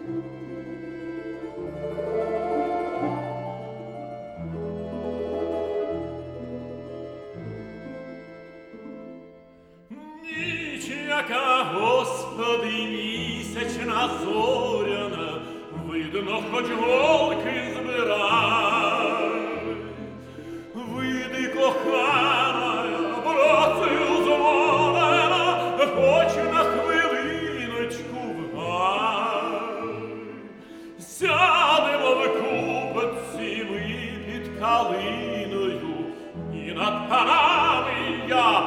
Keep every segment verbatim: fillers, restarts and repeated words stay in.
Яка, Господи, місячна зоряна, видно, хоч голки збирай. Вийди, кохана, братцю дзвонена, хоч на хвилиночку в гай. Сядемо в купці ми під калиною, і над панами я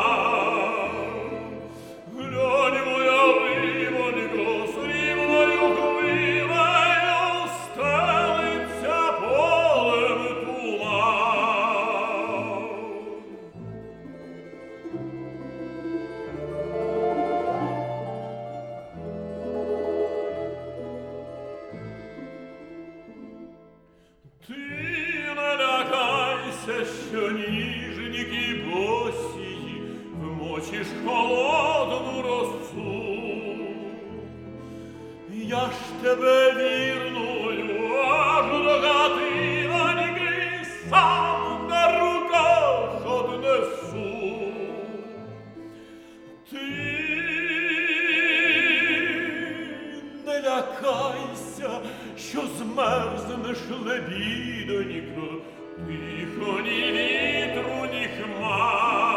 що ніжніки босії вмочиш холодну росу. Я ж тебе вірною аж до хатиноньки сам на руках однесу. Ти не лякайся, що змерзнеш, лебідонько, тихо, ні вітру, ні хмар.